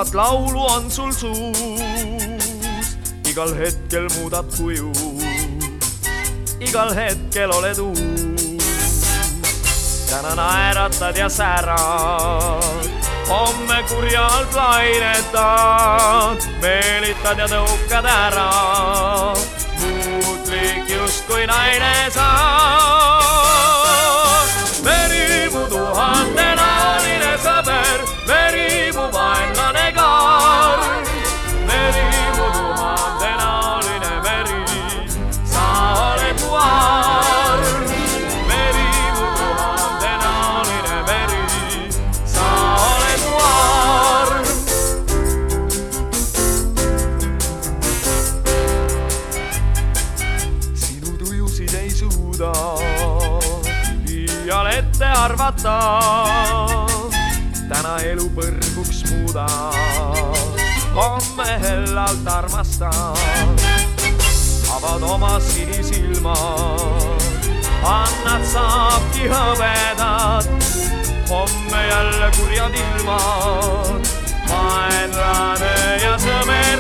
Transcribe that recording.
tuhat laulu on sul suus, igal hetkel muudad kuju, igal hetkel oled uus. Täna naeratad ja säärad, homme kurjalt lainetad, meelitad ja tõukad ära, muutlik justkui naine saad. Meri mu tuhandenaline sõber, meri mu vaenlane kaar, meri mu tuhandenaline meri, sa oled mu aar. Meri mu tuhandenaline meri, sa oled mu aar. Sinu tujusid ei suuda iial ette arvata, täna elu põrguks muudad, homme hellalt armastad. Avad oma sinisilmad, annad saabki hõvedad, homme jälle kurjad ilmad, vaenlane ja sõber.